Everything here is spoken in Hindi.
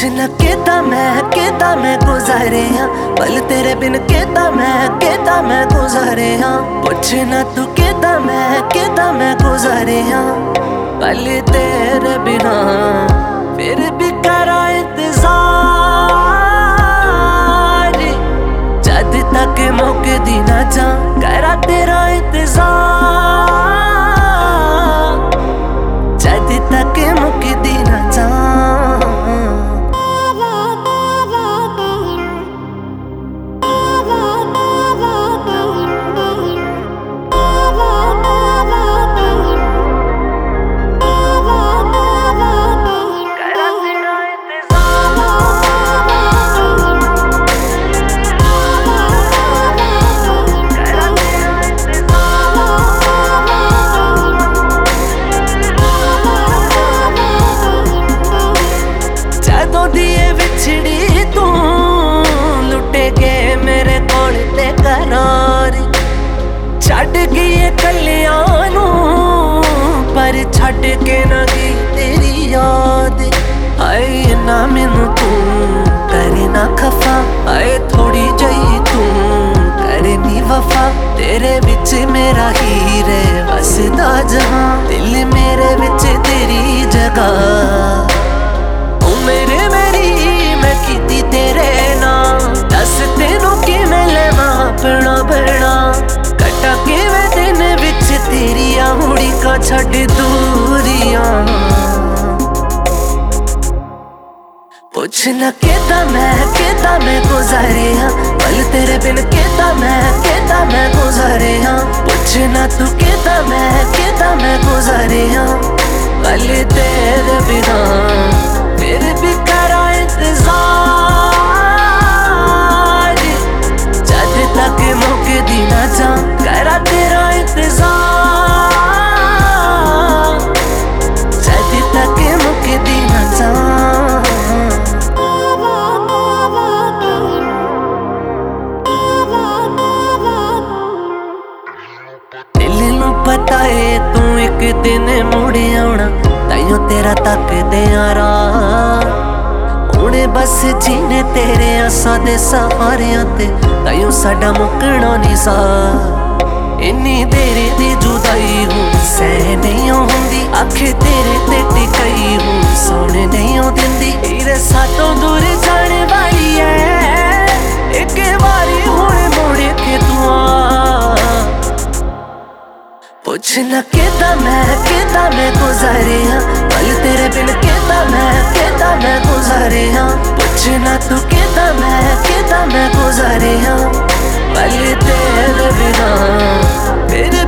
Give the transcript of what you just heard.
न केदा मैं गुजारे हाँ पल तेरे बिन केदा मैं गुजारे हाँ पूछ न तू केदा मैं गुजारे हाँ पल तेरे बिना फिर भी करा इंतजार जद तक मौके दी ना जा करा तेरा इंतजार जद तक मौके दी ना जा छड़ गई कल्याण पर छड़ के ना गई तेरी याद आए ना मैनू तू करे ना खफा आए थोड़ी जही तू करे नी वफा तेरे विच मेरा हीरे वसदा जहां दिल मेरे विच तेरी जगह ओ मेरी मैं कीती तेरे नाम दस तेनू किवें लेवां अपना बना किवें दिन विच तेरिया मुड़ी का छड़ दूरियां पूछ न केदा मैं गुजारे हाँ पल तेरे बिन केदा मैं गुजारे हाँ पूछ न तू केदा मैं गुजारे हाँ पल तेरे बिना फिर भी करा इंतजार जद तक मौके दी ना जा करा तेरा इंतजार जद तक मौके दी ना जा दिल नू पता है तू एक दिन मुड़ आउणा ताइयों तेरा तकदे यारा हुणे बस जीने तेरे आसां दे सहारियां ते ताइयों साडा मुकना नहीं सा इन्नी देर दी जुदाई हूँ सह नहीं होंदी आखे तेरे ते टिकई हूँ सोने नहीं हो दिंदी हीरे सातों दूर जाने वाली है एक बारी हुणे मुड़ के तू आ पूछ न केदा मैं गुजारे हाँ पल तेरे बिन केदा मैं गुजारे हाँ पूछ न तू केदा मैं गुजारे हाँ पल तेरे बिना फिर